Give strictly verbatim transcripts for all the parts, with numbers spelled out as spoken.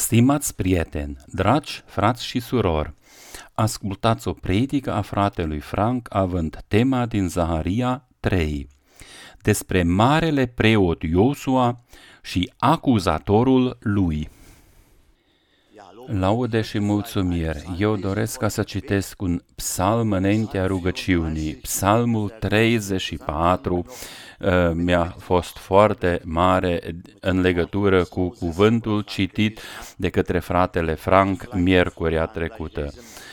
Stimați prieteni, dragi frați și surori, ascultați o predică a fratelui Frank având tema din Zaharia trei, despre marele preot Iosua și acuzatorul lui. Laude și mulțumiri. Eu doresc ca să citesc un psalm înaintea rugăciunii. Psalmul treizeci și patru uh, mi-a fost foarte mare în legătură cu cuvântul citit de către fratele Frank miercurea trecută.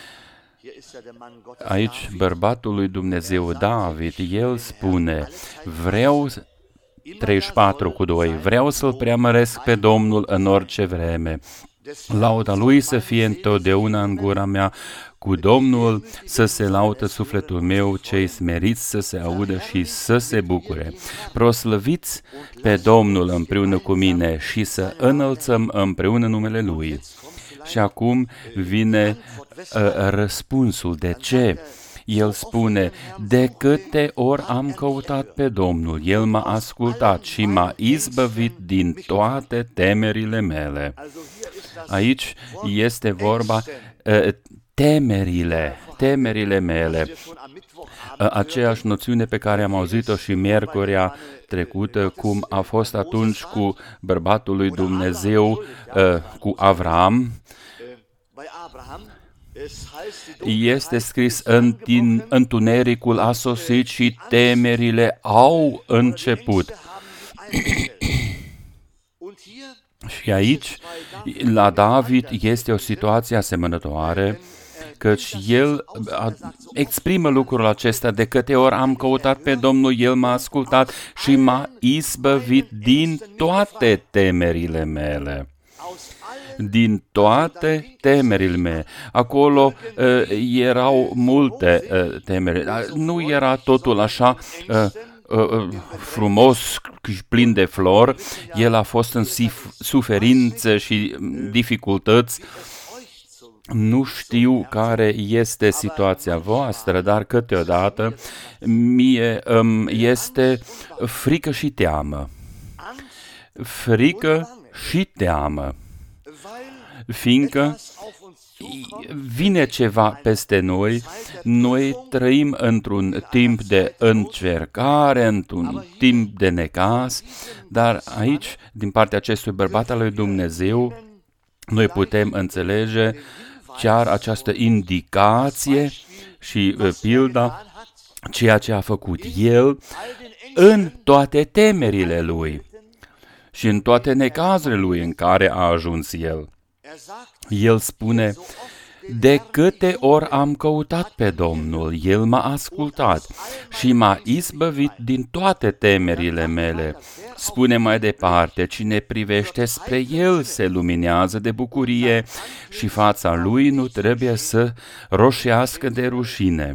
Aici bărbatul lui Dumnezeu David, el spune, vreau treizeci și patru cu doi, vreau să-L preamăresc pe Domnul în orice vreme. Lauda Lui să fie întotdeauna în gura mea, cu Domnul să se laudă sufletul meu, cei smeriți să se audă și să se bucure. Proslăviți pe Domnul împreună cu mine și să înălțăm împreună numele Lui. Și acum vine uh, răspunsul. De ce? El spune, de câte ori am căutat pe Domnul, El m-a ascultat și m-a izbăvit din toate temerile mele. Aici este vorba uh, temerile, temerile mele. Uh, aceeași noțiune pe care am auzit-o și miercurea trecută, cum a fost atunci cu bărbatul lui Dumnezeu, uh, cu Avram. Este scris, în din întunericul a sosit și temerile au început. Și aici, la David, este o situație asemănătoare, căci el exprimă lucrul acesta, de câte ori am căutat pe Domnul, El m-a ascultat și m-a izbăvit din toate temerile mele. Din toate temerile mele. Acolo uh, erau multe uh, temeri. Nu era totul așa uh, uh, frumos și plin de flori. El a fost în suferințe și dificultăți. Nu știu care este situația voastră, dar câteodată mie um, este frică și teamă. Frică și teamă. Fiindcă vine ceva peste noi, noi trăim într-un timp de încercare, într-un timp de necaz, dar aici, din partea acestui bărbat al lui Dumnezeu, noi putem înțelege chiar această indicație și pilda, ceea ce a făcut el în toate temerile lui și în toate necazurile lui în care a ajuns el. El spune, de câte ori am căutat pe Domnul, El m-a ascultat și m-a izbăvit din toate temerile mele. Spune mai departe, cine privește spre El se luminează de bucurie și fața Lui nu trebuie să roșească de rușine.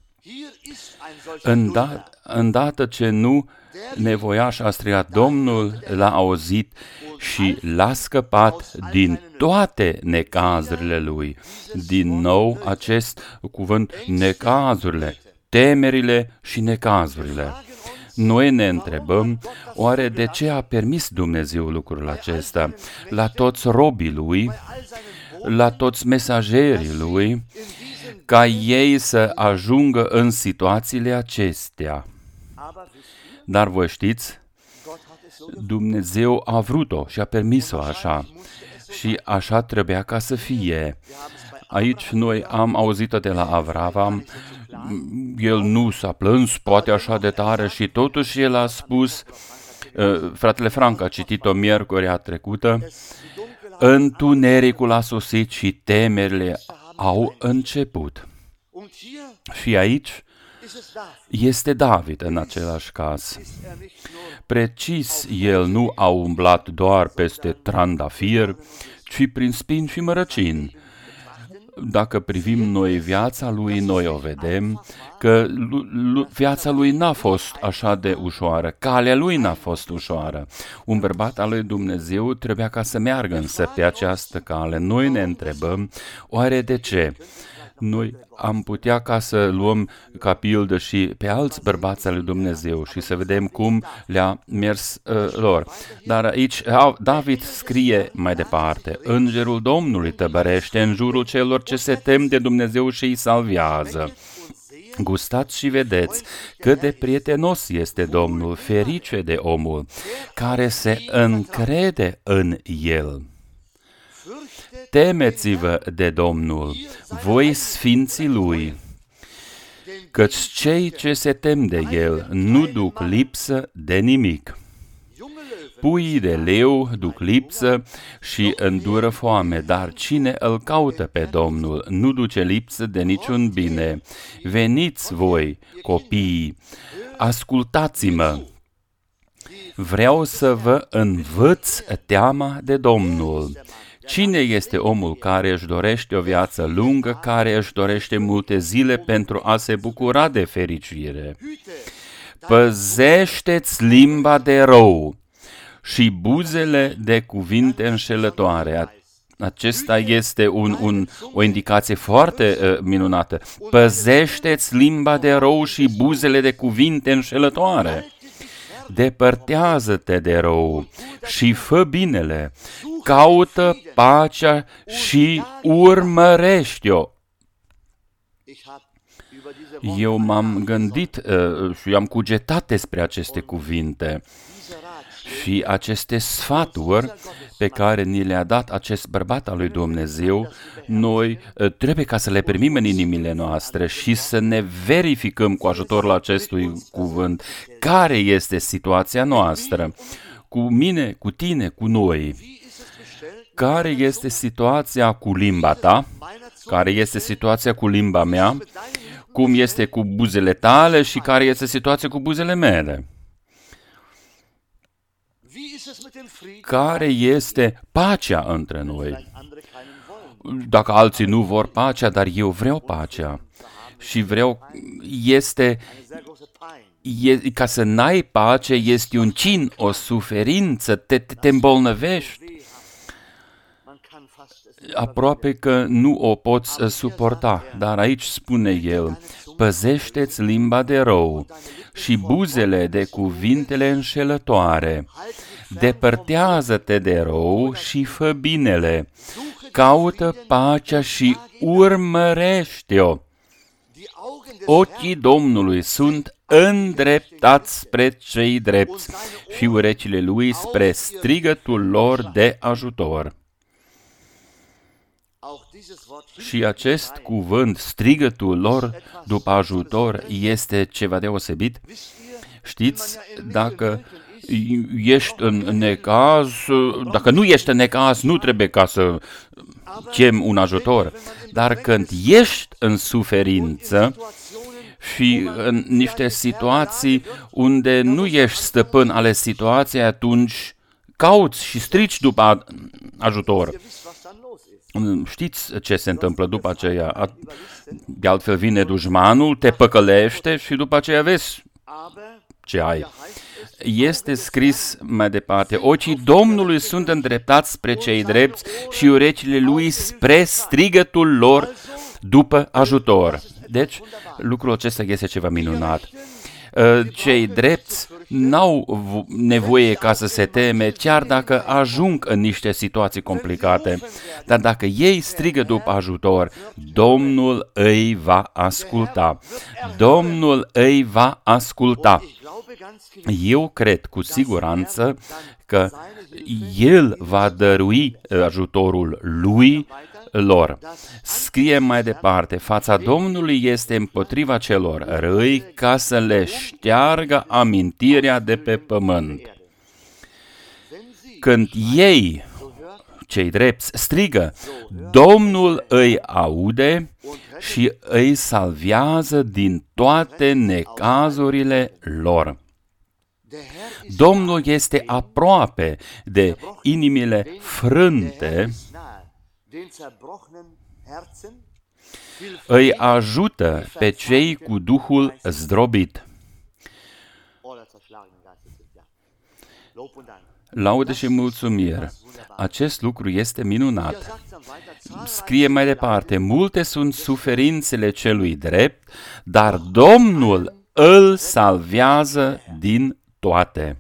Îndat- îndată ce nu nevoiaș a strigat, Domnul l-a auzit și l-a scăpat din toate necazurile lui. Din nou acest cuvânt, necazurile, temerile și necazurile. Noi ne întrebăm, oare de ce a permis Dumnezeu lucrul acesta? La toți robii lui, la toți mesagerii lui, ca ei să ajungă în situațiile acestea. Dar voi știți, Dumnezeu a vrut-o și a permis-o așa și așa trebuia ca să fie. Aici noi am auzit-o de la Avram, el nu s-a plâns poate așa de tare și totuși el a spus, uh, fratele Frank a citit-o miercurea trecută, întunericul a sosit și temerile au început. Și aici este David în același caz. Precis, el nu a umblat doar peste trandafir, ci prin spini și mărăcini. Dacă privim noi viața lui, noi o vedem că viața lui n-a fost așa de ușoară, calea lui n-a fost ușoară. Un bărbat al lui Dumnezeu trebuia ca să meargă însă pe această cale. Noi ne întrebăm, oare de ce? Noi am putea ca să luăm ca pildă și pe alți bărbați al lui Dumnezeu și să vedem cum le-a mers uh, lor. Dar aici David scrie mai departe: Îngerul Domnului tăbărește în jurul celor ce se tem de Dumnezeu și îi salvează. Gustați și vedeți cât de prietenos este Domnul, ferice de omul care se încrede în El. Temeți-vă de Domnul, voi sfinții Lui, căci cei ce se tem de El nu duc lipsă de nimic. Puii de leu duc lipsă și îndură foame, dar cine îl caută pe Domnul nu duce lipsă de niciun bine. Veniți voi, copiii, ascultați-mă. Vreau să vă învăț teama de Domnul. Cine este omul care își dorește o viață lungă, care își dorește multe zile pentru a se bucura de fericire? Păzește-ți limba de rău și buzele de cuvinte înșelătoare. Acesta este un, un, o indicație foarte uh, minunată. Păzește-ți limba de rău și buzele de cuvinte înșelătoare. Depărtează-te de rău și fă binele. Caută pacea și urmărește-o. Eu m-am gândit uh, și am cugetat despre aceste cuvinte și aceste sfaturi pe care ni le-a dat acest bărbat al lui Dumnezeu. Noi uh, trebuie ca să le primim în inimile noastre și să ne verificăm cu ajutorul acestui cuvânt care este situația noastră, cu mine, cu tine, cu noi. Care este situația cu limba ta? Care este situația cu limba mea? Cum este cu buzele tale și care este situația cu buzele mele? Care este pacea între noi? Dacă alții nu vor pacea, dar eu vreau pacea. Și vreau, este, e, ca să n-ai pace, este un cin, o suferință, te, te, te îmbolnăvești. Aproape că nu o poți suporta, dar aici spune el: păzește-ți limba de rău și buzele de cuvintele înșelătoare. Depărtează-te de rău și fă binele. Caută pacea și urmărește-o. Ochii Domnului sunt îndreptați spre cei drepți și urechile Lui spre strigătul lor de ajutor. Și acest cuvânt, strigătul lor după ajutor, este ceva deosebit. Știți, dacă ești în necaz, dacă nu ești în necaz, nu trebuie ca să chem un ajutor. Dar când ești în suferință și în niște situații unde nu ești stăpân ale situației, atunci cauți și strici după ajutor. Știți ce se întâmplă după aceea? De altfel vine dușmanul, te păcălește și după aceea vezi ce ai. Este scris mai departe: ochii Domnului sunt îndreptați spre cei drepți și urechile Lui spre strigătul lor după ajutor. Deci, lucrul acesta este ceva minunat. Cei drepți n-au nevoie ca să se teme, chiar dacă ajung în niște situații complicate. Dar dacă ei strigă după ajutor, Domnul îi va asculta. Domnul îi va asculta. Eu cred cu siguranță că El va dărui ajutorul Lui lor. Scrie mai departe: fața Domnului este împotriva celor răi, ca să le șteargă amintirea de pe pământ. Când ei, cei drepți, strigă, Domnul îi aude și îi salvează din toate necazurile lor. Domnul este aproape de inimile frânte, îi ajută pe cei cu Duhul zdrobit. Laudă și mulțumiri. Acest lucru este minunat. scrie mai departe, multe sunt suferințele celui drept, dar Domnul îl salvează din toate.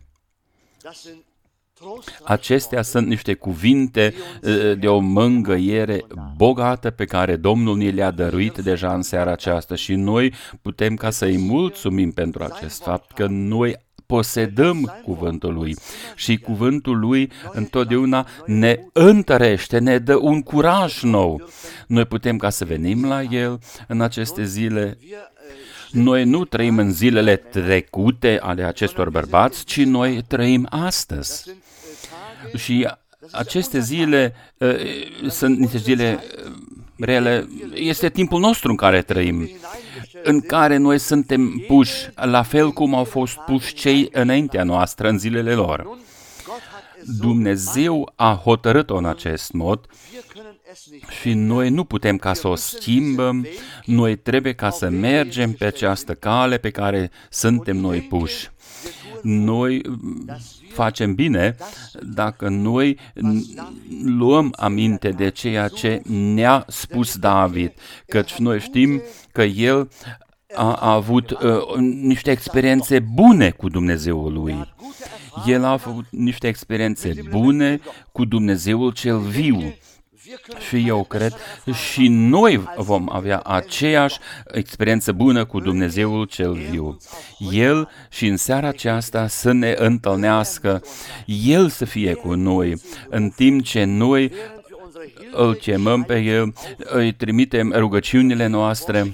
Acestea sunt niște cuvinte de o mângâiere bogată pe care Domnul ni le-a dăruit deja în seara aceasta și noi putem ca să-i mulțumim pentru acest fapt că noi posedăm cuvântul Lui și cuvântul Lui întotdeauna ne întărește, ne dă un curaj nou. Noi putem ca să venim la El în aceste zile. Noi nu trăim în zilele trecute ale acestor bărbați, ci noi trăim astăzi. Și aceste zile uh, sunt niște zile rele, este timpul nostru în care trăim, în care noi suntem puși, la fel cum au fost puși cei înaintea noastră în zilele lor. Dumnezeu a hotărât-o în acest mod și noi nu putem ca să o schimbăm, noi trebuie ca să mergem pe această cale pe care suntem noi puși. Noi facem bine dacă noi luăm aminte de ceea ce ne-a spus David, căci noi știm că el a, a avut uh, niște experiențe bune cu Dumnezeul lui. El a avut niște experiențe bune cu Dumnezeul cel viu. Și eu cred și noi vom avea aceeași experiență bună cu Dumnezeul cel viu. El și în seara aceasta să ne întâlnească, El să fie cu noi, în timp ce noi îl chemăm pe El, îi trimitem rugăciunile noastre,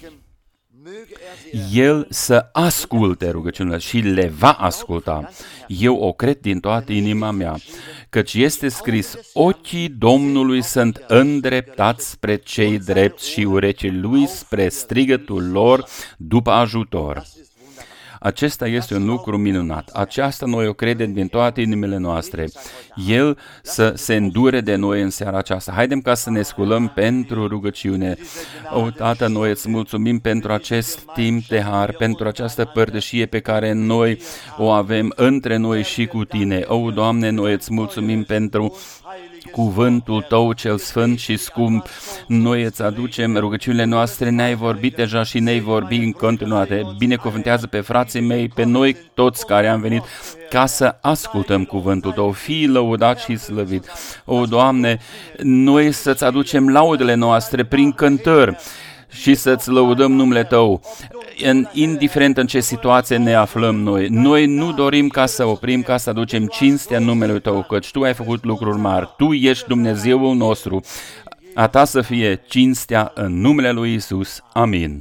El să asculte rugăciunile și le va asculta. Eu o cred din toată inima mea, căci este scris, ochii Domnului sunt îndreptați spre cei drepți și urechile Lui spre strigătul lor după ajutor. Acesta este un lucru minunat. Aceasta noi o credem din toate inimile noastre. El să se îndure de noi în seara aceasta. Haidem ca să ne sculăm pentru rugăciune. O, Tată, noi îți mulțumim pentru acest timp de har, pentru această părtășie pe care noi o avem între noi și cu Tine. O, Doamne, noi îți mulțumim pentru cuvântul Tău cel sfânt și scump. Noi îți aducem rugăciunile noastre, ne-ai vorbit deja și ne-ai vorbit în continuare. Binecuvântează pe frații mei, pe noi toți care am venit ca să ascultăm cuvântul Tău. Fii lăudat și slăvit. O, Doamne, noi să-ți aducem laudele noastre prin cântări și să-ți lăudăm numele Tău, în, indiferent în ce situație ne aflăm noi. Noi nu dorim ca să oprim, ca să aducem cinstea numele Tău, căci Tu ai făcut lucruri mari. Tu ești Dumnezeul nostru. A Ta să fie cinstea în numele Lui Iisus. Amin.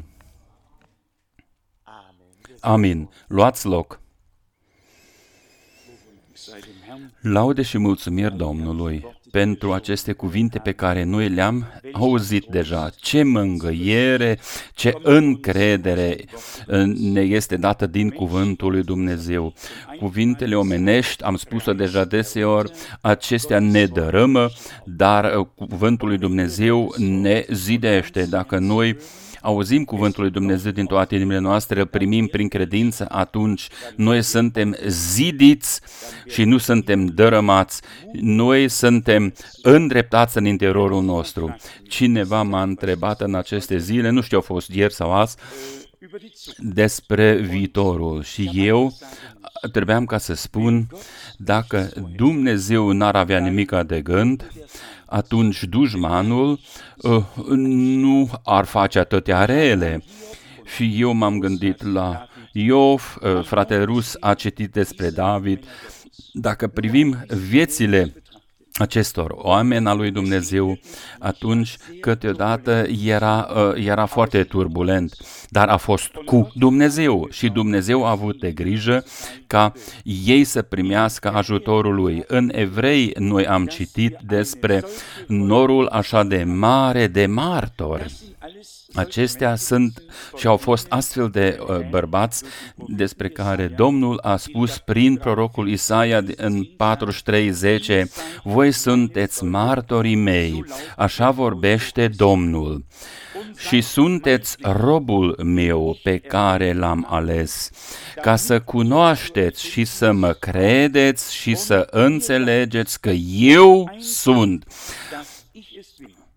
Amin. Luați loc. Laude și mulțumiri Domnului pentru aceste cuvinte pe care noi le-am auzit deja. Ce mângâiere, ce încredere ne este dată din cuvântul lui Dumnezeu. Cuvintele omenești, am spus-o deja deseori, acestea ne dărâmă, dar cuvântul lui Dumnezeu ne zidește. Dacă noi auzim cuvântul lui Dumnezeu din toate inimile noastre, îl primim prin credință, atunci noi suntem zidiți și nu suntem dărâmați. Noi suntem îndreptați în interiorul nostru. Cineva m-a întrebat în aceste zile, nu știu, a fost ieri sau azi, despre viitorul și eu trebuiam ca să spun, dacă Dumnezeu n-ar avea nimic de gând, atunci dușmanul uh, nu ar face atâtea rele. Și eu m-am gândit la Iov, uh, fratele rus a citit despre David. Dacă privim viețile acestor oameni al lui Dumnezeu, atunci câteodată era, uh, era foarte turbulent, dar a fost cu Dumnezeu și Dumnezeu a avut de grijă ca ei să primească ajutorul Lui. În Evrei noi am citit despre norul așa de mare de martori. Acestea sunt și au fost astfel de uh, bărbați despre care Domnul a spus prin prorocul Isaia în patruzeci și trei zece, voi sunteți martorii mei, așa vorbește Domnul, și sunteți robul meu pe care l-am ales, ca să cunoașteți și să mă credeți și să înțelegeți că eu sunt.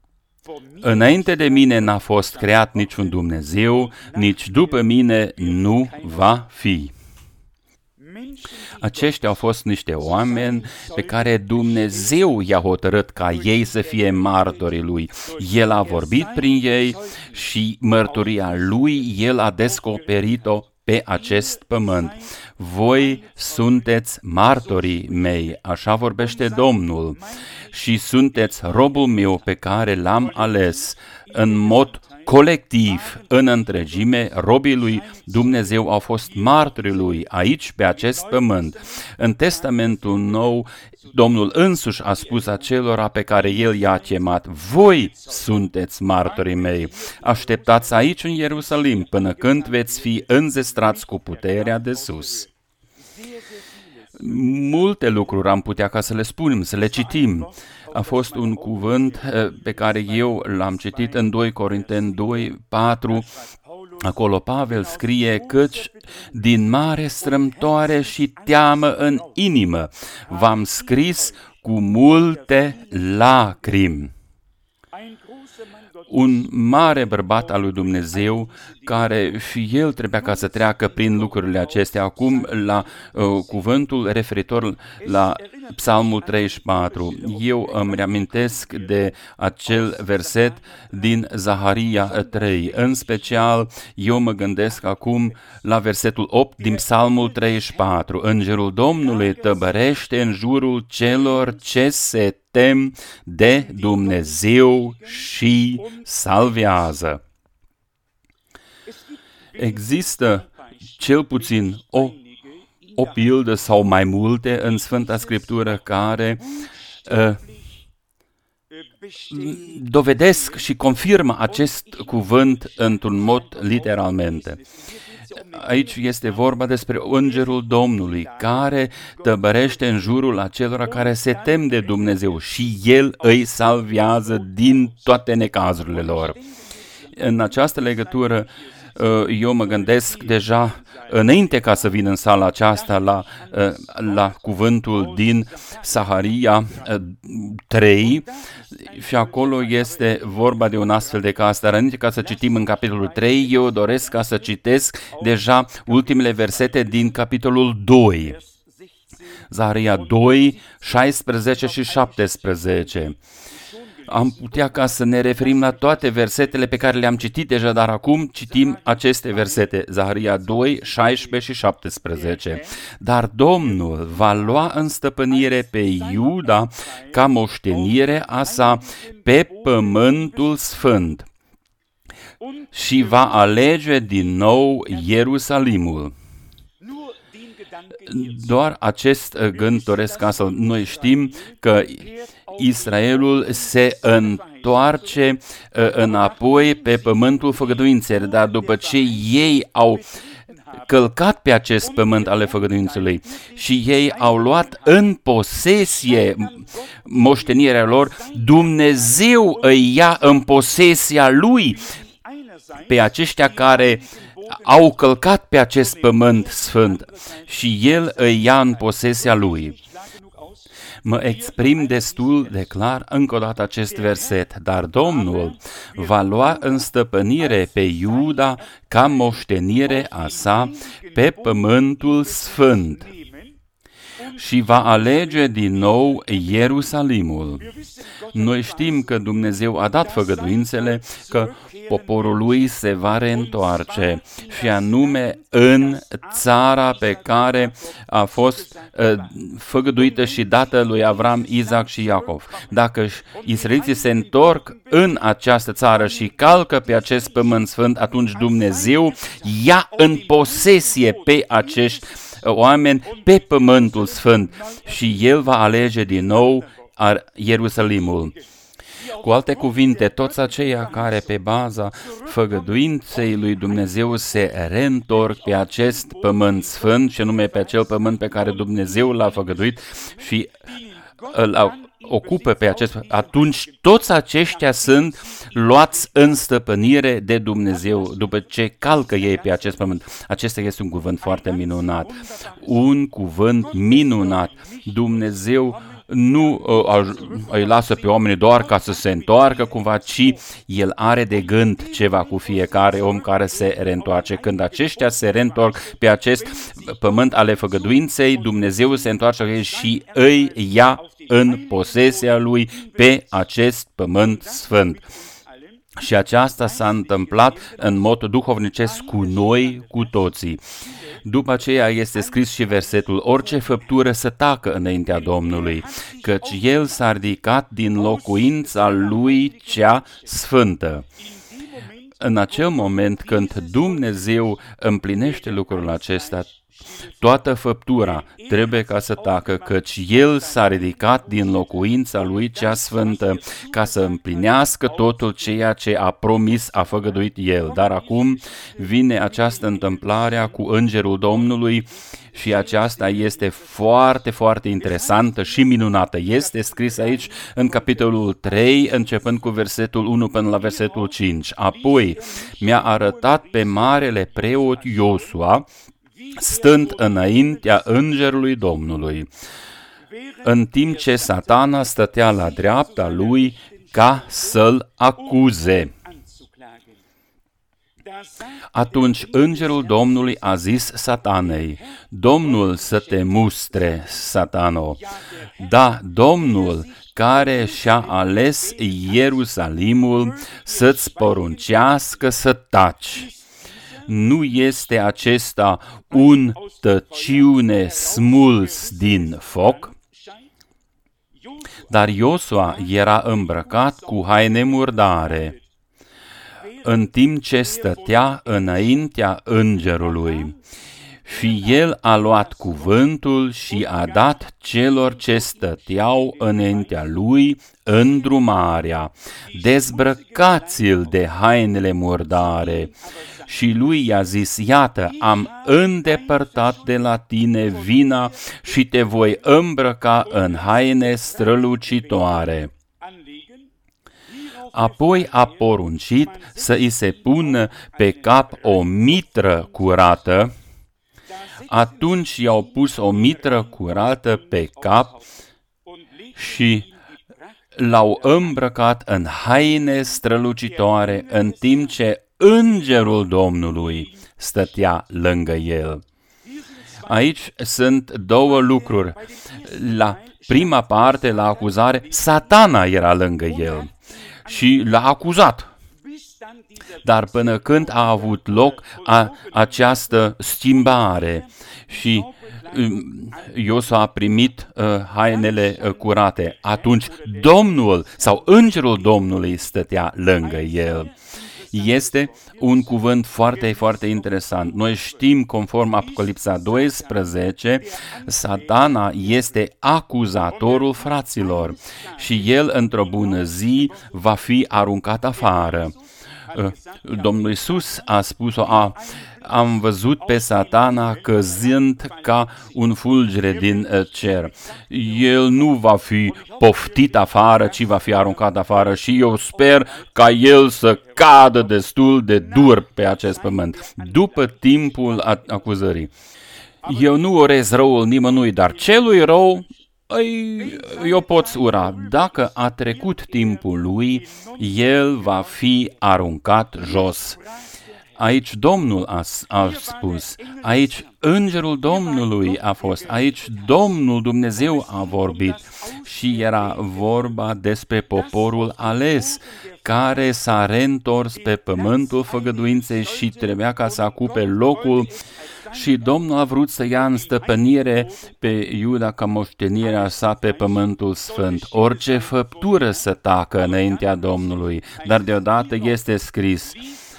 Înainte de mine n-a fost creat niciun Dumnezeu, nici după mine nu va fi. Aceștia au fost niște oameni pe care Dumnezeu i-a hotărât ca ei să fie martorii Lui. El a vorbit prin ei și mărturia Lui, El a descoperit-o pe acest pământ. Voi sunteți martorii mei, așa vorbește Domnul, și sunteți robul meu pe care l-am ales. În mod colectiv, în întregime, robii lui Dumnezeu au fost martorii lui aici, pe acest pământ. În Testamentul Nou, Domnul însuși a spus acelora pe care El i-a chemat: voi sunteți martorii mei. Așteptați aici în Ierusalim până când veți fi înzestrați cu puterea de sus. Multe lucruri am putea ca să le spunem, să le citim. A fost un cuvânt pe care eu l-am citit în doi Corinteni doi, patru. Acolo Pavel scrie: căci din mare strâmtoare și teamă în inimă v-am scris cu multe lacrimi. Un mare bărbat al lui Dumnezeu, care și el trebuia ca să treacă prin lucrurile acestea. Acum, la uh, cuvântul referitor la Psalmul treizeci și patru, eu îmi reamintesc de acel verset din Zaharia trei. În special, eu mă gândesc acum la versetul opt din Psalmul treizeci și patru. Îngerul Domnului tăbărește în jurul celor ce se tem de Dumnezeu și salvează. Există cel puțin o, o pildă sau mai multe în Sfânta Scriptură care uh, dovedesc și confirmă acest cuvânt într-un mod literalmente. Aici este vorba despre Îngerul Domnului, care tăbărește în jurul acelora care se tem de Dumnezeu și El îi salvează din toate necazurile lor. În această legătură, eu mă gândesc deja înainte ca să vin în sala aceasta la, la cuvântul din Zaharia trei și acolo este vorba de un astfel de caz. Dar înainte ca să citim în capitolul trei, eu doresc ca să citesc deja ultimele versete din capitolul doi. Zaharia doi, șaisprezece și șaptesprezece. Am putea ca să ne referim la toate versetele pe care le-am citit deja, dar acum citim aceste versete, Zaharia doi, șaisprezece și șaptesprezece. Dar Domnul va lua în stăpânire pe Iuda ca moștenire a sa pe pământul sfânt și va alege din nou Ierusalimul. Doar acest gând doresc ca să noi știm că Israelul se întoarce uh, înapoi pe pământul făgăduinței, dar după ce ei au călcat pe acest pământ ale făgăduințului și ei au luat în posesie moștenirea lor, Dumnezeu îi ia în posesia Lui pe aceștia care au călcat pe acest pământ sfânt și El îi ia în posesia Lui. Mă exprim destul de clar încă o dată acest verset, dar Domnul va lua în stăpânire pe Iuda ca moștenire a sa pe pământul sfânt și va alege din nou Ierusalimul. Noi știm că Dumnezeu a dat făgăduințele că poporul lui se va reîntoarce și anume în țara pe care a fost uh, făgăduită și dată lui Avram, Isaac și Iacov. Dacă israeliții se întorc în această țară și calcă pe acest pământ sfânt, atunci Dumnezeu ia în posesie pe acești oameni pe pământul sfânt și El va alege din nou Ierusalimul. Cu alte cuvinte, toți aceia care pe baza făgăduinței lui Dumnezeu se reîntorc pe acest pământ sfânt, și anume pe acel pământ pe care Dumnezeu l-a făgăduit și îl ocupă pe acest, atunci toți aceștia sunt luați în stăpânire de Dumnezeu după ce calcă ei pe acest pământ. Acesta este un cuvânt foarte minunat, un cuvânt minunat. Dumnezeu nu uh, îi lasă pe oameni doar ca să se întoarcă cumva, ci El are de gând ceva cu fiecare om care se reîntoarce. Când aceștia se reîntorc pe acest pământ ale făgăduinței, Dumnezeu se întoarce și îi ia în posesia Lui pe acest pământ sfânt. Și aceasta s-a întâmplat în mod duhovnicesc cu noi, cu toții. După aceea este scris și versetul: orice făptură să tacă înaintea Domnului, căci El s-a ridicat din locuința Lui cea sfântă. În acel moment când Dumnezeu împlinește lucrul acesta, toată făptura trebuie ca să tacă, căci El s-a ridicat din locuința Lui cea sfântă ca să împlinească totul ceea ce a promis, a făgăduit El. Dar acum vine această întâmplare cu Îngerul Domnului și aceasta este foarte, foarte interesantă și minunată. Este scris aici în capitolul trei, începând cu versetul unu până la versetul cinci. Apoi mi-a arătat pe marele preot Iosua, stând înaintea Îngerului Domnului, în timp ce Satana stătea la dreapta lui ca să-l acuze. Atunci Îngerul Domnului a zis Satanei: Domnul să te mustre, Satano, da, Domnul care și-a ales Ierusalimul să-ți poruncească să taci. Nu este acesta un tăciune smuls din foc? Dar Iosua era îmbrăcat cu haine murdare, în timp ce stătea înaintea îngerului. Și el a luat cuvântul și a dat celor ce stăteau înaintea lui îndrumarea: dezbrăcați-l de hainele murdare. Și lui i-a zis: iată, am îndepărtat de la tine vina și te voi îmbrăca în haine strălucitoare. Apoi a poruncit să îi se pună pe cap o mitră curată. Atunci i-au pus o mitră curată pe cap și l-au îmbrăcat în haine strălucitoare, în timp ce Îngerul Domnului stătea lângă el. Aici sunt două lucruri. La prima parte, la acuzare, Satana era lângă el și l-a acuzat. Dar până când a avut loc a, această schimbare și Iosua a primit uh, hainele uh, curate, atunci Domnul sau Îngerul Domnului stătea lângă el. Este un cuvânt foarte, foarte interesant. Noi știm, conform Apocalipsa doisprezece, Satana este acuzatorul fraților și el într-o bună zi va fi aruncat afară. Domnul Iisus a spus-o, a, am văzut pe Satana căzând ca un fulgere din cer. El nu va fi poftit afară, ci va fi aruncat afară și eu sper ca el să cadă destul de dur pe acest pământ, după timpul acuzării. Eu nu urez răul nimănui, dar celui rău eu pot ura. Dacă a trecut timpul lui, el va fi aruncat jos. Aici Domnul a, a spus, aici Îngerul Domnului a fost, aici Domnul Dumnezeu a vorbit și era vorba despre poporul ales, care s-a reîntors pe pământul făgăduinței și trebuia ca să ocupe locul. Și Domnul a vrut să ia în stăpânire pe Iuda ca moștenirea sa pe pământul sfânt. Orice făptură să tacă înaintea Domnului, dar deodată este scris: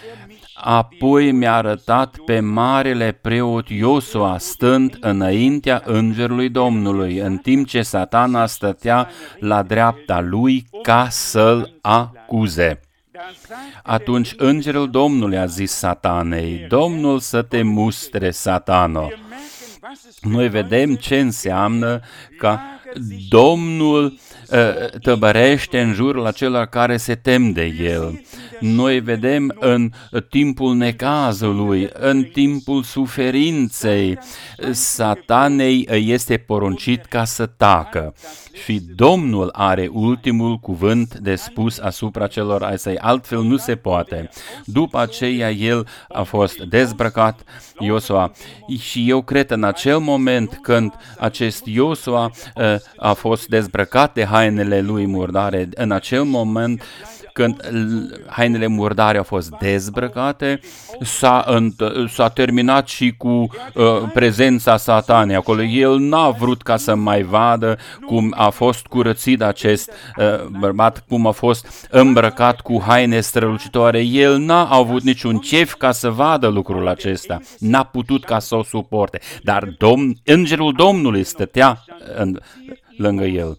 apoi mi-a arătat pe marele preot Iosua stând înaintea Îngerului Domnului, în timp ce Satana stătea la dreapta lui ca să-l acuze. Atunci Îngerul Domnului a zis Satanei: Domnul să te mustre, Satano. Noi vedem ce înseamnă ca Domnul uh, tăbărește în jurul acelor care se tem de El. Noi vedem în timpul necazului, în timpul suferinței, Satanei este poruncit ca să tacă. Și Domnul are ultimul cuvânt de spus asupra celor ai săi, altfel nu se poate. După aceea el a fost dezbrăcat, Iosua, și eu cred în acel moment când acest Iosua uh, a fost dezbrăcat de hainele lui murdare, în acel moment când hainele murdare au fost dezbrăcate, s-a, s-a terminat și cu uh, prezența Satanei acolo. El n-a vrut ca să mai vadă cum a fost curățit acest uh, bărbat, cum a fost îmbrăcat cu haine strălucitoare. El n-a avut niciun chef ca să vadă lucrul acesta. N-a putut ca să o suporte. Dar Domn, Îngerul Domnului stătea în, lângă el.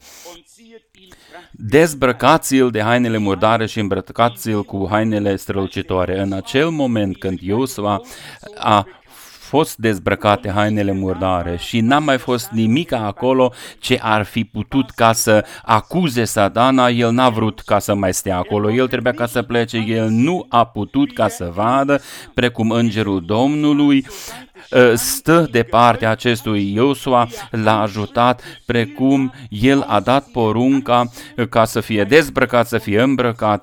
Dezbrăcați-l de hainele murdare și îmbrăcați-l cu hainele strălucitoare. În acel moment când Iosua a fost dezbrăcat de hainele murdare și n-a mai fost nimic acolo ce ar fi putut ca să acuze Satana, el n-a vrut ca să mai stea acolo, el trebuia ca să plece, el nu a putut ca să vadă, precum Îngerul Domnului stă de partea acestui Iosua, l-a ajutat, precum el a dat porunca ca să fie dezbrăcat, să fie îmbrăcat.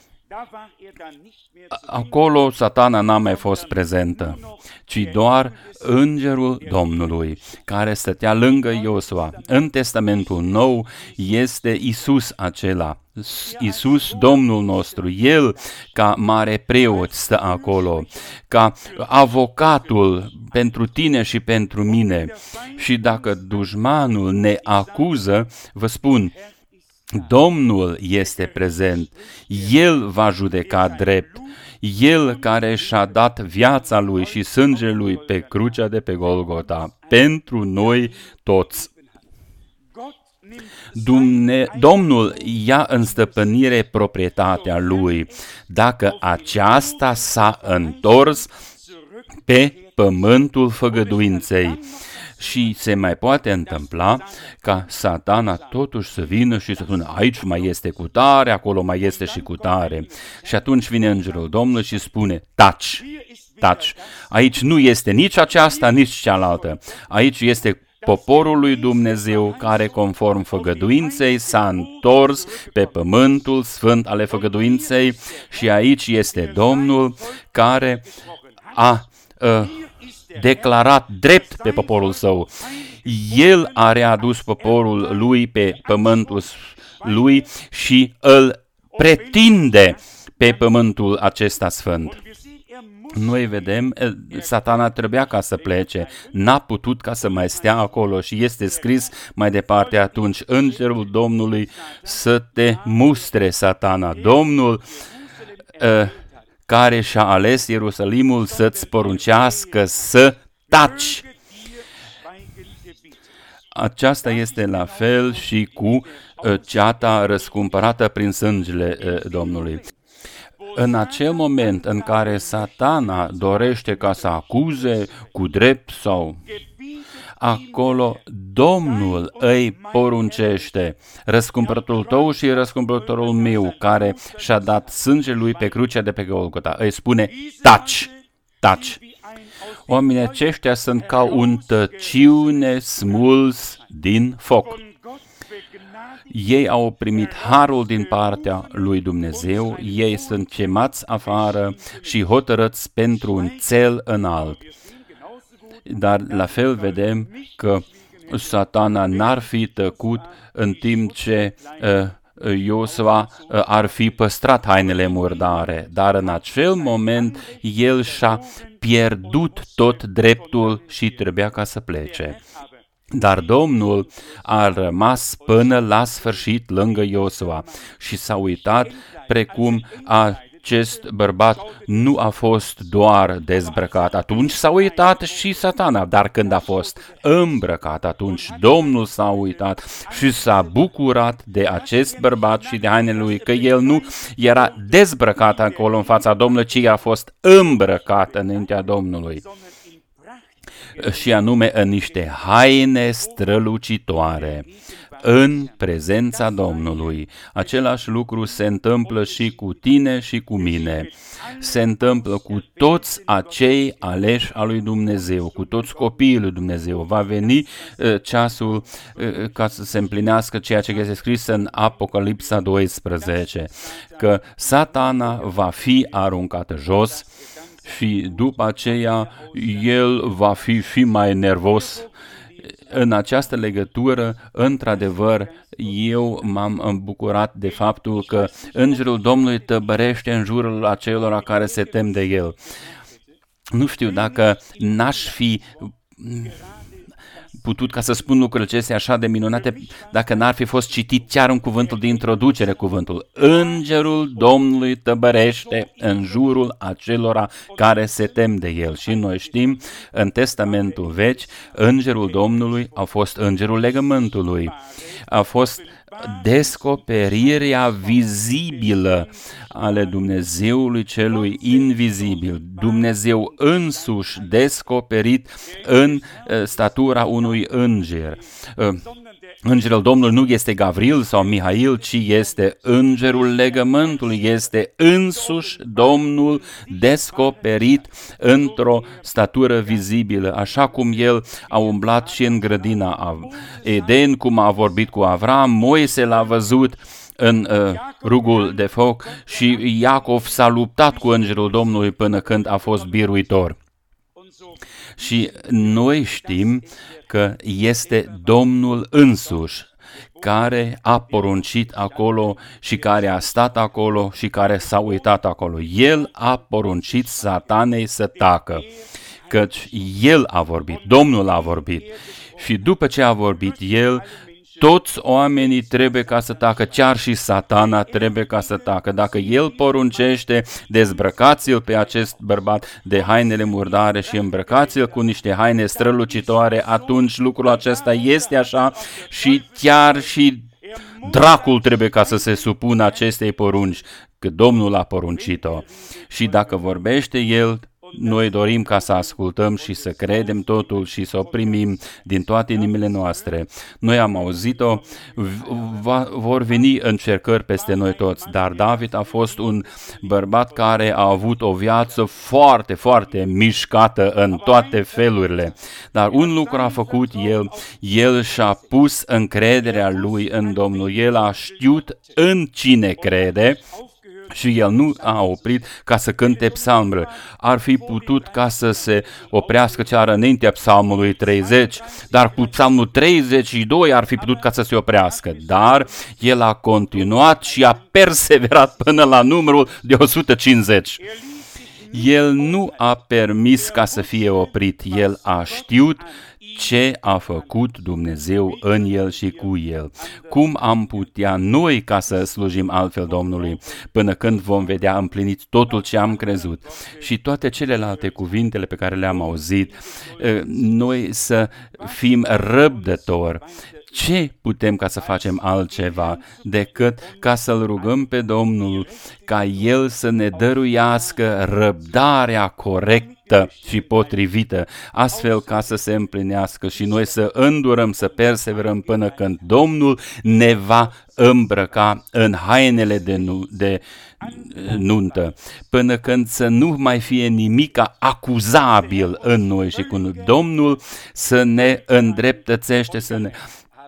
Acolo Satana n-a mai fost prezentă, ci doar Îngerul Domnului, care stătea lângă Iosua. În Testamentul Nou este Isus acela, Isus Domnul nostru, El ca mare preot stă acolo, ca avocatul pentru tine și pentru mine. Și dacă dușmanul ne acuză, vă spun, Domnul este prezent, El va judeca drept, El care și-a dat viața Lui și sângele Lui pe crucea de pe Golgota, pentru noi toți. Dumne- Domnul ia în stăpânire proprietatea Lui, dacă aceasta s-a întors pe pământul făgăduinței. Și se mai poate întâmpla ca Satana totuși să vină și să spună, aici mai este cutare, acolo mai este și cutare. Și atunci vine Îngerul Domnului și spune, taci, taci, aici nu este nici aceasta, nici cealaltă. Aici este poporul lui Dumnezeu care, conform făgăduinței, s-a întors pe pământul sfânt ale făgăduinței și aici este Domnul care a uh, declarat drept pe poporul său. El a readus poporul lui pe pământul lui și îl pretinde pe pământul acesta sfânt. Noi vedem, Satana trebuia ca să plece, n-a putut ca să mai stea acolo și este scris mai departe atunci, Îngerul Domnului să te mustre, Satana. Domnul uh, care și-a ales Ierusalimul să-ți poruncească să taci. Aceasta este la fel și cu uh, ceata răscumpărată prin sângele uh, Domnului. În acel moment în care Satana dorește ca să acuze cu drept sau acolo Domnul îi poruncește, răscumpărătorul tău și răscumpărătorul meu, care și-a dat sângele lui pe crucea de pe Golgota, îi spune, taci, taci. Oamenii aceștia sunt ca un tăciune smuls din foc. Ei au primit harul din partea lui Dumnezeu, ei sunt chemați afară și hotărâți pentru un cel înalt. Dar la fel vedem că Satana n-ar fi tăcut în timp ce uh, Iosua uh, ar fi păstrat hainele murdare, dar în acel moment el și-a pierdut tot dreptul și trebuia ca să plece. Dar Domnul a rămas până la sfârșit lângă Iosua și s-a uitat precum acest bărbat nu a fost doar dezbrăcat. Atunci s-a uitat și Satana, dar când a fost îmbrăcat, atunci Domnul s-a uitat și s-a bucurat de acest bărbat și de hainele lui, că el nu era dezbrăcat acolo în fața Domnului, ci a fost îmbrăcat înaintea Domnului. Și anume în niște haine strălucitoare, în prezența Domnului. Același lucru se întâmplă și cu tine și cu mine. Se întâmplă cu toți acei aleși al lui Dumnezeu, cu toți copiii lui Dumnezeu. Va veni uh, ceasul uh, ca să se împlinească ceea ce este scris în Apocalipsa doisprezece, că Satana va fi aruncat jos și după aceea el va fi și mai nervos. În această legătură, într-adevăr, eu m-am îmbucurat de faptul că Îngerul Domnului tăbărește în jurul acelora care se tem de El. Nu știu dacă n-aș fi putut ca să spun lucrurile acestea așa de minunate dacă n-ar fi fost citit chiar în cuvântul de introducere, cuvântul. Îngerul Domnului tăbărește în jurul acelora care se tem de El. Și noi știm, în Testamentul Vechi, Îngerul Domnului a fost Îngerul legământului. A fost descoperirea vizibilă ale Dumnezeului celui invizibil. Dumnezeu însuși descoperit în statura unui înger. Îngerul Domnului nu este Gavril sau Mihail, ci este Îngerul legământului, este însuși Domnul descoperit într-o statură vizibilă, așa cum El a umblat și în grădina Eden, cum a vorbit cu Avram, Moise l-a văzut în uh, rugul de foc și Iacov s-a luptat cu Îngerul Domnului până când a fost biruitor. Și noi știm că este Domnul însuși care a poruncit acolo și care a stat acolo și care s-a uitat acolo. El a poruncit Satanei să tacă, căci El a vorbit, Domnul a vorbit. Și după ce a vorbit El, toți oamenii trebuie ca să tacă, chiar și Satana trebuie ca să tacă. Dacă El poruncește, dezbrăcați-l pe acest bărbat de hainele murdare și îmbrăcați-l cu niște haine strălucitoare, atunci lucrul acesta este așa și chiar și dracul trebuie ca să se supună acestei porunci, că Domnul a poruncit-o. Și dacă vorbește El, noi dorim ca să ascultăm și să credem totul și să o primim din toate inimile noastre. Noi am auzit-o, vor veni încercări peste noi toți, dar David a fost un bărbat care a avut o viață foarte, foarte mișcată în toate felurile. Dar un lucru a făcut el, el și-a pus încrederea lui în Domnul, el a știut în cine crede, și el nu a oprit ca să cânte psalmele. Ar fi putut ca să se oprească chiar înaintea psalmului treizeci, dar cu psalmul treizeci și doi ar fi putut ca să se oprească. Dar el a continuat și a perseverat până la numărul de o sută cincizeci. El nu a permis ca să fie oprit. El a știut ce a făcut Dumnezeu în el și cu el. Cum am putea noi ca să slujim altfel Domnului până când vom vedea împlinit totul ce am crezut și toate celelalte cuvintele pe care le-am auzit, noi să fim răbdători. Ce putem ca să facem altceva decât ca să-L rugăm pe Domnul ca El să ne dăruiască răbdarea corectă și potrivită, astfel ca să se împlinească și noi să îndurăm, să perseverăm până când Domnul ne va îmbrăca în hainele de, nu, de nuntă, până când să nu mai fie nimic acuzabil în noi și când Domnul să ne îndreptățește, să ne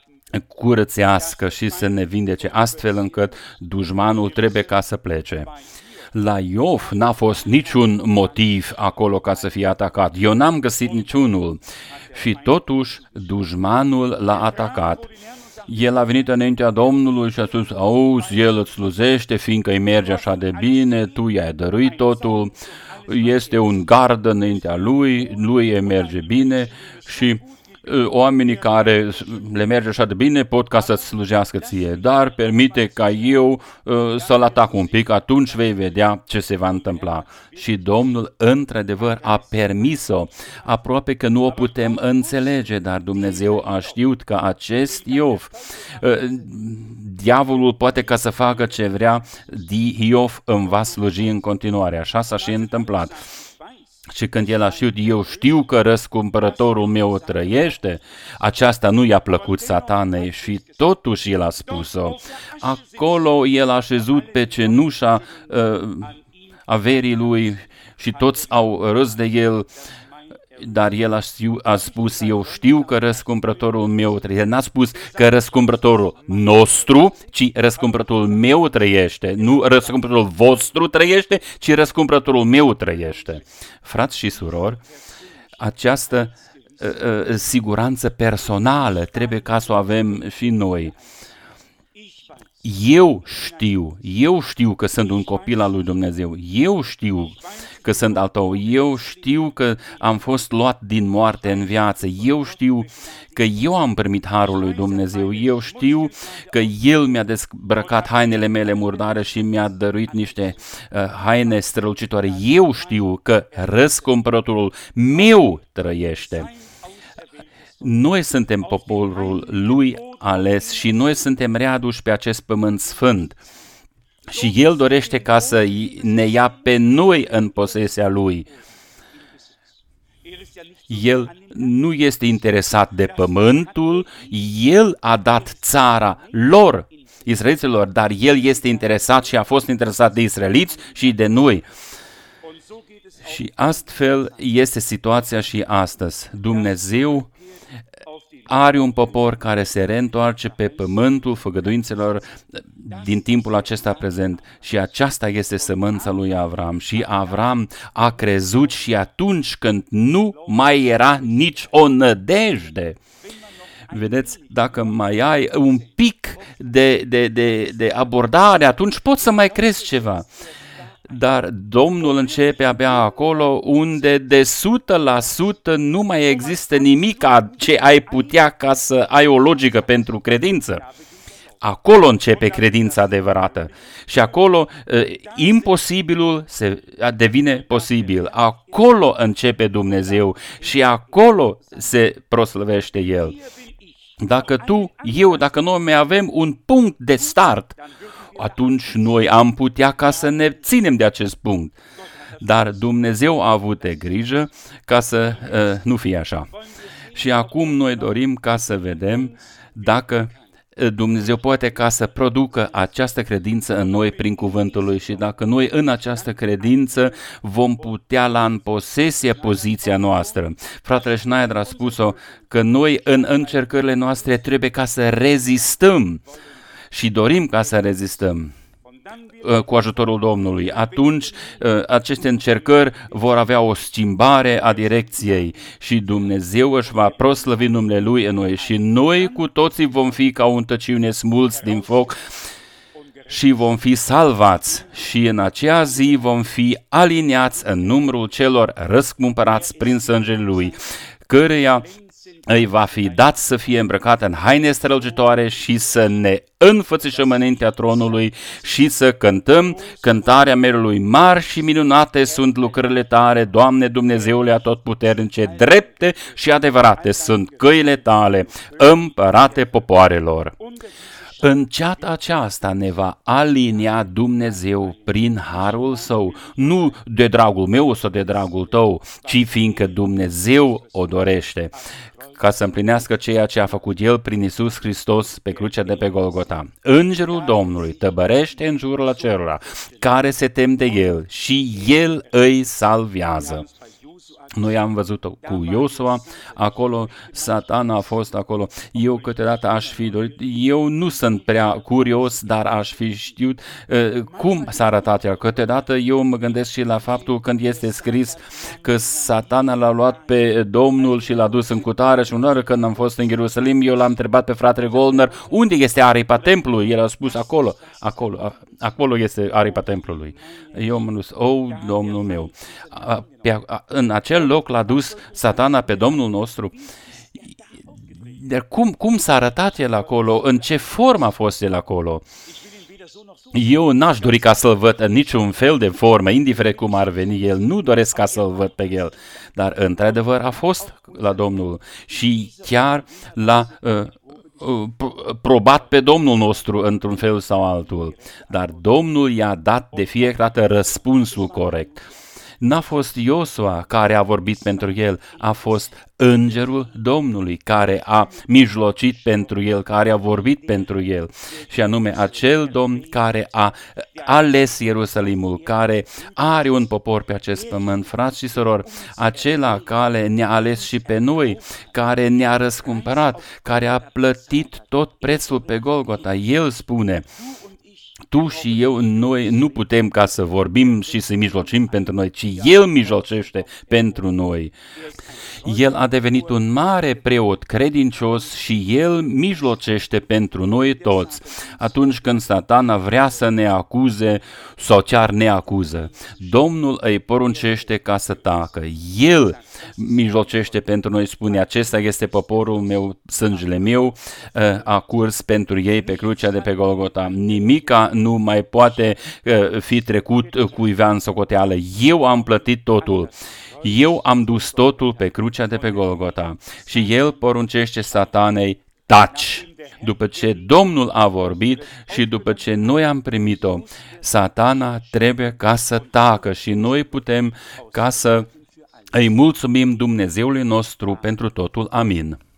curățească și să ne vindece, astfel încât dușmanul trebuie ca să plece. La Iov n-a fost niciun motiv acolo ca să fie atacat. Eu n-am găsit niciunul. Și totuși dușmanul l-a atacat. El a venit înaintea Domnului și a spus, auzi, El îți slujește, fiindcă îi merge așa de bine, tu i-ai dăruit totul, este un gard înaintea lui, lui îi merge bine și oamenii care le merge așa de bine pot ca să-ți slujească ție, dar permite ca eu uh, să-l atac un pic, atunci vei vedea ce se va întâmpla. Și Domnul într-adevăr a permis-o, aproape că nu o putem înțelege, dar Dumnezeu a știut că acest Iov, uh, diavolul poate ca să facă ce vrea, Iov îmi va sluji în continuare, așa s-a și întâmplat. Și când el a știut, eu știu că răscumpărătorul meu trăiește, aceasta nu i-a plăcut Satanei și totuși el a spus-o. Acolo el a șezut pe cenușa uh, averii lui și toți au râs de el, dar el a, știu, a spus, eu știu că răscumpărătorul meu trăiește. El n-a spus că răscumpărătorul nostru, ci răscumpărătorul meu trăiește. Nu răscumpărătorul vostru trăiește, ci răscumpărătorul meu trăiește. Frați și surori, această uh, uh, siguranță personală trebuie ca să o avem și noi. Eu știu, eu știu că sunt un copil al lui Dumnezeu, eu știu că sunt al tău, eu știu că am fost luat din moarte în viață, eu știu că eu am primit harul lui Dumnezeu, eu știu că El mi-a dezbrăcat hainele mele murdare și mi-a dăruit niște uh, haine strălucitoare, eu știu că răscumpărătorul meu trăiește. Noi suntem poporul lui ales și noi suntem readuși pe acest pământ sfânt. Și El dorește ca să ne ia pe noi în posesia Lui. El nu este interesat de pământul, El a dat țara lor, israeliților, dar El este interesat și a fost interesat de israeliți și de noi. Și astfel este situația și astăzi. Dumnezeu are un popor care se reîntoarce pe pământul făgăduințelor din timpul acesta prezent și aceasta este sămânța lui Avram. Și Avram a crezut și atunci când nu mai era nici o nădejde. Vedeți, dacă mai ai un pic de, de, de, de abordare, atunci poți să mai crezi ceva. Dar Domnul începe abia acolo unde de o sută la sută nu mai există nimic ce ai putea ca să ai o logică pentru credință. Acolo începe credința adevărată și acolo uh, imposibilul se devine posibil. Acolo începe Dumnezeu și acolo se proslăvește El. Dacă tu, eu, dacă noi mai avem un punct de start, atunci noi am putea ca să ne ținem de acest punct. Dar Dumnezeu a avut de grijă ca să uh, nu fie așa. Și acum noi dorim ca să vedem dacă Dumnezeu poate ca să producă această credință în noi prin cuvântul Lui și dacă noi în această credință vom putea la în posesie poziția noastră. Fratele Schneider a spus-o că noi în încercările noastre trebuie ca să rezistăm și dorim ca să rezistăm cu ajutorul Domnului. Atunci aceste încercări vor avea o schimbare a direcției și Dumnezeu își va proslăvi numele Lui în noi și noi cu toții vom fi ca un tăciune smulți din foc și vom fi salvați și în acea zi vom fi aliniați în numărul celor răscumpărați prin sângele Lui, căreia îi va fi dat să fie îmbrăcat în haine strălucitoare și să ne înfățișăm înaintea tronului și să cântăm cântarea merelui. Mari și minunate sunt lucrările tale, Doamne Dumnezeule atotputernice, drepte și adevărate sunt căile tale, împărate popoarelor. În ceata aceasta ne va alinia Dumnezeu prin harul Său, nu de dragul meu sau de dragul tău, ci fiindcă Dumnezeu o dorește, ca să împlinească ceea ce a făcut El prin Iisus Hristos pe crucea de pe Golgota. Îngerul Domnului tăbărește în jurul acelora care se tem de El și El îi salvează. Noi am văzut-o cu Iosua, acolo Satan a fost acolo. Eu câteodată aș fi dorit, eu nu sunt prea curios, dar aș fi știut uh, cum s-a arătat el. Câteodată eu mă gândesc și la faptul când este scris că Satan l-a luat pe Domnul și l-a dus în cutare și uneori când am fost în Ierusalim, eu l-am întrebat pe fratele Goldner, unde este aripa templului? El a spus acolo, acolo, acolo este aripa templului. Eu m-am zis, oh, Domnul meu, pe, în acel loc l-a dus Satana pe Domnul nostru. Dar cum, cum s-a arătat el acolo? În ce formă a fost el acolo? Eu n-aș dori ca să-l văd în niciun fel de formă, indiferent cum ar veni el, nu doresc ca să-l văd pe el. Dar într-adevăr a fost la Domnul și chiar l-a uh, probat pe Domnul nostru într-un fel sau altul. Dar Domnul i-a dat de fiecare dată răspunsul corect. N-a fost Iosua care a vorbit pentru el, a fost Îngerul Domnului care a mijlocit pentru el, care a vorbit pentru el, și anume acel Domn care a ales Ierusalimul, care are un popor pe acest pământ. Frați și surori, acela care ne-a ales și pe noi, care ne-a răscumpărat, care a plătit tot prețul pe Golgota. El spune: tu și eu, noi nu putem ca să vorbim și să mijlocim pentru noi, ci El mijlocește pentru noi. El a devenit un mare preot credincios și El mijlocește pentru noi toți. Atunci când Satana vrea să ne acuze sau chiar ne acuză, Domnul îi poruncește ca să tacă. El mijlocește pentru noi, spune: acesta este poporul meu, sângele meu a curs pentru ei pe crucea de pe Golgota. Nimica nu mai poate fi trecut cuiva în socoteală. Eu am plătit totul. Eu am dus totul pe crucea de pe Golgota. Și El poruncește Satanei: taci! După ce Domnul a vorbit și după ce noi am primit-o, Satana trebuie ca să tacă și noi putem ca să îi mulțumim Dumnezeului nostru pentru totul. Amin.